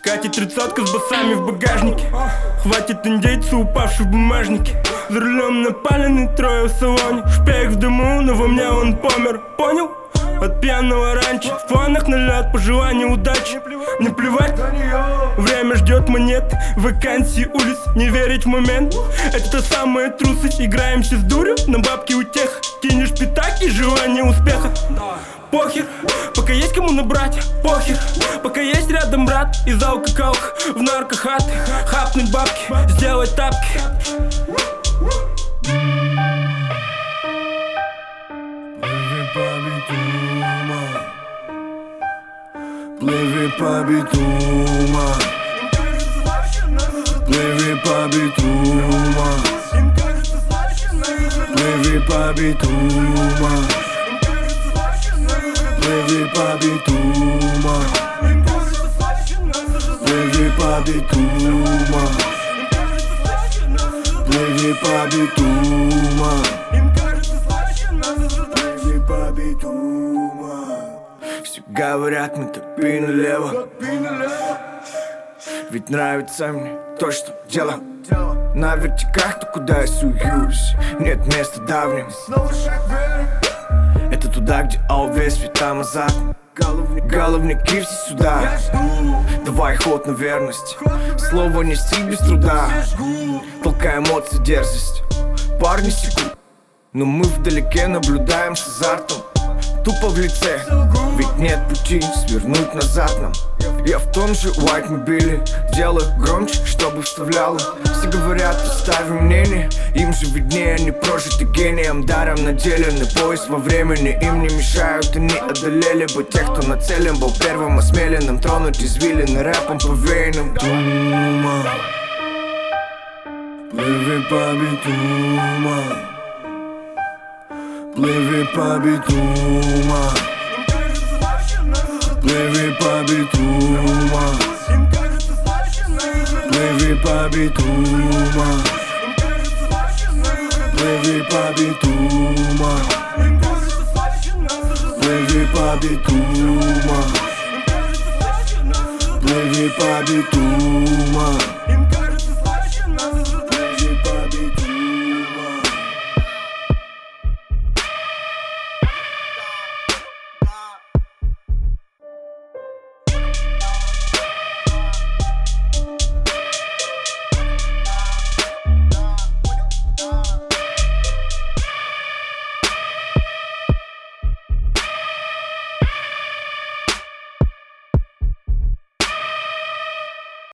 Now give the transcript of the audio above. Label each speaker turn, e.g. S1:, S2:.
S1: Катит 30-ка с басами в багажнике. Хватит индейца, упавший в бумажнике. За рулем напаленный, трое в салоне. Шпех в дыму, но во мне он помер. Понял? От пьяного ранчо. В планах налет, пожелания удачи. Не плевать, время ждет монет. Вакансии улиц, не верить в момент. Это та самая трусость, играемся с дурью. На бабки у тех, кинешь пятак и желание успеха. Похер, пока есть кому набрать. Похер, пока есть рядом брат. Из алкокалх в наркохат. Хапнуть бабки, сделать тапки.
S2: Пливи по битума, пливи по битума, пливи по битума, пливи по битума, пливи по битума, пливи по битума, пливи по битума. Все говорят, мы топи налево, ведь нравится мне то, что делаю. На вертиках, то куда я суюсь, нет места давним. Это туда, где весь светам азарт. Головники все сюда. Давай ход на верность. Слово нести без труда. Толкай эмоции, дерзость. Парни секут, но мы вдалеке наблюдаем с азартом. Тупо в лице, ведь нет пути свернуть назад нам. Я в том же white мобиле, делаю громче, чтобы вставляло. Все говорят, оставим мнение, им же виднее, они прожиты гением. Даром наделены, поезд во времени, им не мешают, они одолели бы тех, кто нацелен был первым осмеленным. Тронуть извилины рэпом повеянным. Тума, пливи по битума, пливи по битума, пливи по битума, пливи по битума, пливи по битума, пливи по битума, пливи по битума.